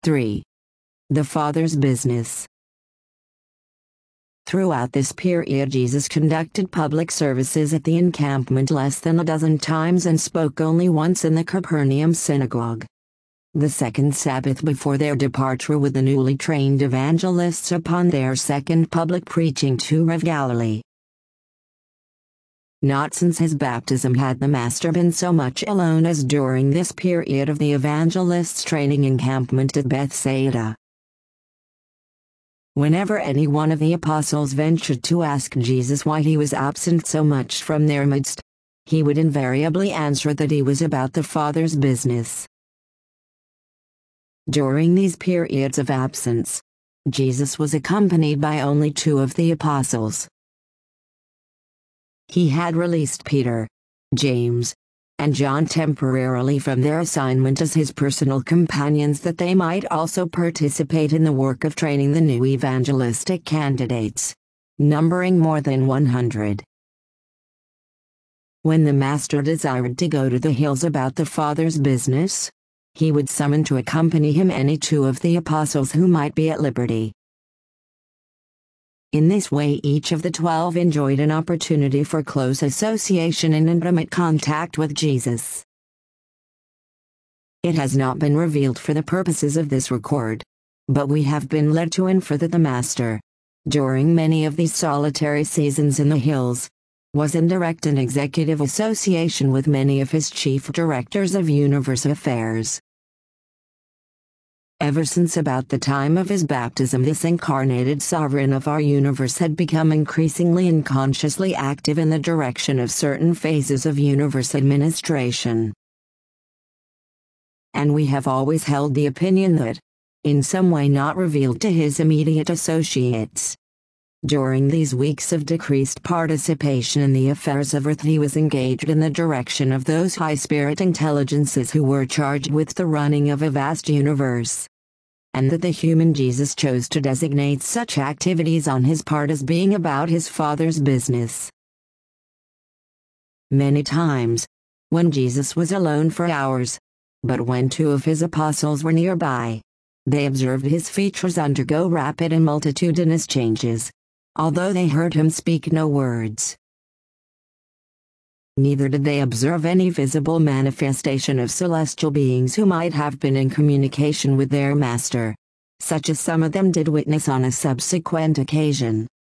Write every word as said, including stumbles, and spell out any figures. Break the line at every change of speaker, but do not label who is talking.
three. The Father's business. Throughout this period, Jesus conducted public services at the encampment less than a dozen times and spoke only once in the Capernaum synagogue. The second Sabbath before their departure with the newly trained evangelists upon their second public preaching tour of Galilee. Not since his baptism had the Master been so much alone as during this period of the evangelists' training encampment at Bethsaida. Whenever any one of the apostles ventured to ask Jesus why he was absent so much from their midst, he would invariably answer that he was about the Father's business. During these periods of absence, Jesus was accompanied by only two of the apostles. He had released Peter, James, and John temporarily from their assignment as his personal companions that they might also participate in the work of training the new evangelistic candidates, numbering more than one hundred. When the Master desired to go to the hills about the Father's business, he would summon to accompany him any two of the apostles who might be at liberty. In this way, each of the twelve enjoyed an opportunity for close association and intimate contact with Jesus. It has not been revealed for the purposes of this record, but we have been led to infer that the Master, during many of these solitary seasons in the hills, was in direct and executive association with many of his chief directors of universe affairs. Ever since about the time of his baptism, this incarnated sovereign of our universe had become increasingly and consciously active in the direction of certain phases of universe administration. And we have always held the opinion that, in some way not revealed to his immediate associates, during these weeks of decreased participation in the affairs of earth, he was engaged in the direction of those high spirit intelligences who were charged with the running of a vast universe, and that the human Jesus chose to designate such activities on his part as being about his Father's business. Many times, when Jesus was alone for hours, but when two of his apostles were nearby, they observed his features undergo rapid and multitudinous changes, although they heard him speak no words. Neither did they observe any visible manifestation of celestial beings who might have been in communication with their Master, such as some of them did witness on a subsequent occasion.